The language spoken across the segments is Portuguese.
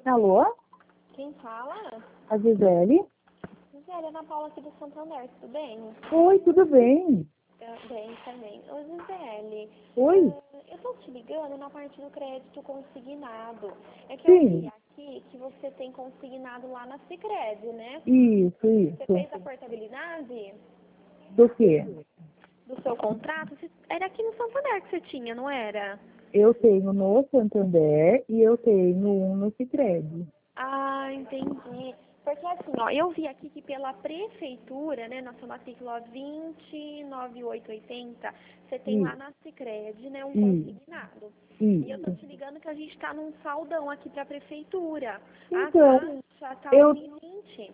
Alô? Quem fala? A Gisele? Gisele, Ana Paula aqui do Santander, tudo bem? Oi, tudo bem? Bem também. Ô, Gisele, Oi? eu tô te ligando na parte do crédito consignado. É que eu vi Sim. aqui que você tem consignado lá na Sicredi, né? Isso, Você isso. fez a portabilidade Do quê? do seu contrato? Era aqui no Santander que você tinha, não era? Eu tenho no Santander e eu tenho um no Sicredi. Ah, entendi. Porque assim, ó, eu vi aqui que pela prefeitura, né, nossa matrícula 29880, você tem lá Isso, na Sicredi, né, um isso, consignado. E eu tô isso. te ligando que a gente tá num saldão aqui pra prefeitura. A Então, taxa tá eu, 1,20.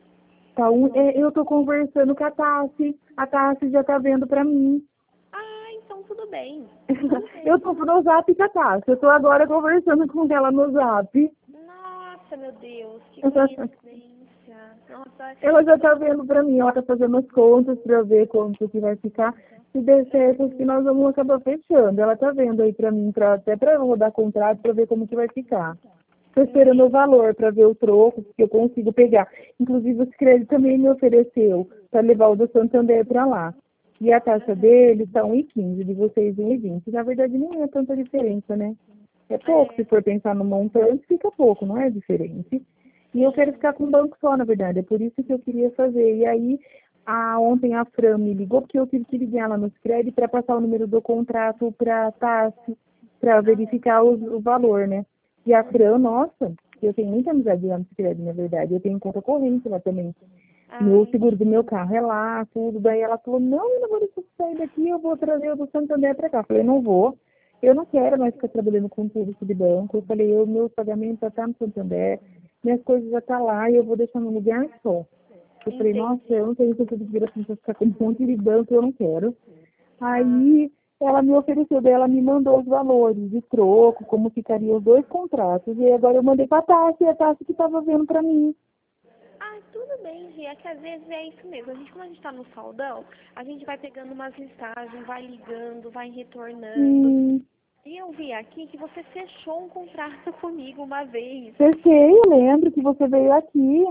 eu tô conversando com a Tassi. A Tassi já tá vendo pra mim. Ah, então tudo bem. Tudo Eu bem. tô no Zap com a Tassi. Eu tô agora conversando com ela no Zap. Nossa, meu Deus, que coincidência. Nossa, Ela já tá vendo pra mim, ela tá fazendo as contas pra ver quanto que vai ficar. Se der certo, que nós vamos acabar fechando. Ela tá vendo aí pra mim, até pra rodar contrato, pra ver como que vai ficar. Tô esperando o valor pra ver o troco, que eu consigo pegar. Inclusive, o Sicredi também me ofereceu pra levar o do Santander pra lá. E a taxa dele tá 1,15, de vocês 1,20. Na verdade, nem é tanta diferença, né? É pouco, se for pensar no montante, fica pouco, não é diferente. E eu quero ficar com um banco só, na verdade, é por isso que eu queria fazer. E aí, ontem a Fran me ligou, porque eu tive que ligar lá no Sicredi para passar o número do contrato para a Tassi, para verificar o valor, né? E a Fran, nossa, eu tenho muita amizade lá no Sicredi, na verdade, eu tenho conta corrente lá também. Meu ai, seguro do meu carro é lá, tudo. Daí ela falou, não, eu não vou deixar você sair daqui, eu vou trazer o do Santander para cá. Eu falei, não vou. Eu não quero mais ficar trabalhando com serviço de banco. Eu falei, meu pagamento já está no Santander, minhas coisas já estão lá e eu vou deixar no lugar só. Eu falei, nossa, entendi. eu não tenho tempo de vir assim pra ficar com um monte de banco, eu não quero. Ah, Aí ela me ofereceu, daí ela me mandou os valores de troco, como ficariam os dois contratos. E agora eu mandei para a Tassi, e a Tassi que estava vendo para mim. ah, tudo bem, Gi. É que às vezes é isso mesmo. Quando a gente tá no saldão, a gente vai pegando umas listagens, vai ligando, vai retornando. Sim, E eu vi aqui que você fechou um contrato comigo uma vez. fechei, eu lembro que você veio aqui.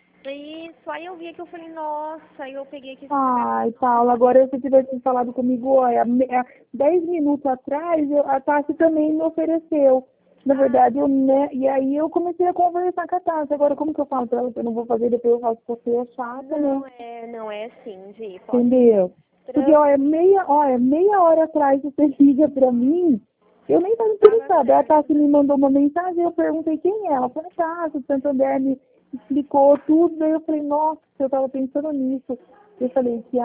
Isso, aí eu vi que eu falei, nossa, aí eu peguei aqui esse celular. Ai, Paula, agora se você tivesse falado comigo, olha, 10 minutos atrás, a Tassi também me ofereceu. Na Ah, verdade, né, e aí eu comecei a conversar com a Tassi. Agora, como que eu falo pra ela que eu não vou fazer, depois eu faço porque é chata, né? não é assim, Gi. Pode ir Entendeu? Porque, tranquila, meia hora atrás você liga pra mim, eu nem estava tava interessada. A certo. Tassi me mandou uma mensagem, eu perguntei quem é. Ela falou, Tassi, o Santander me explicou tudo. Daí eu falei, nossa, eu estava pensando nisso. Eu falei que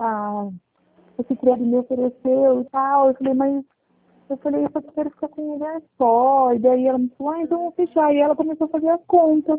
o Cicred me ofereceu e tal. Eu falei, mas eu falei, eu só quero ficar com um lugar só. E daí ela me falou, então vamos fechar. E ela começou a fazer as contas.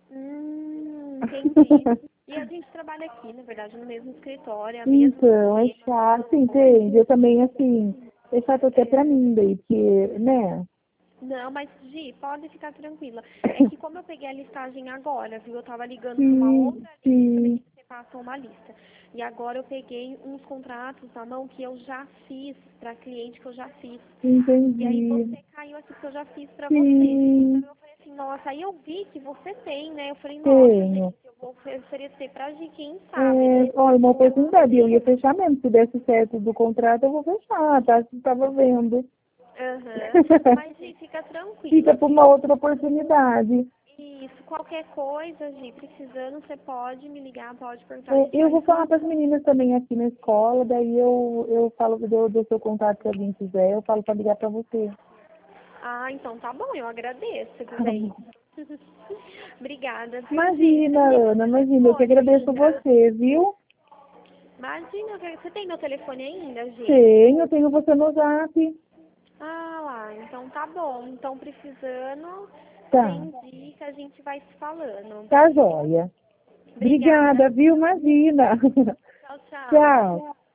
Entendi. E a gente trabalha aqui, na verdade, no mesmo escritório, a mesma Então, é empresa, chato, você não é? entende? Eu também, assim, é chato até pra mim daí, porque, né? Não, mas Gi, pode ficar tranquila. É que como eu peguei a listagem agora, viu? Eu tava ligando para uma Sim, outra lista, daí sim, você passa uma lista. E agora eu peguei uns contratos na mão que eu já fiz para cliente que eu já fiz. E aí entendi. você caiu aqui que eu já fiz para você. Sim, Então eu falei assim, nossa, aí eu vi que você tem, né? Eu falei, nossa, gente, tenho. eu vou oferecer pra Gi, quem sabe, né? Olha, uma Ela oportunidade, eu ia aceita. fechar mesmo. Se desse certo do contrato, eu vou fechar, tá? Você estava vendo. Aham. Mas, Gi, fica Fica tranquila, para viu? uma outra oportunidade. Isso, qualquer coisa, Gi, precisando, você pode me ligar, pode perguntar, a gente Eu vai vou se falar falando. para as meninas também aqui na escola, daí eu falo do seu contato se alguém quiser, eu falo para ligar para você. Ah, então tá bom, eu agradeço, viu aí. Obrigada, viu, Gi? Você Imagina, tem meu Ana, imagina, eu que telefone agradeço ainda? você, viu? Imagina, você tem meu telefone ainda, Gi? Tenho você no Zap. Ah lá, então tá bom. Então precisando, você Tá, indica, a gente vai se falando. tá joia. Obrigada. Obrigada, viu? Imagina. Tchau, tchau. Tchau.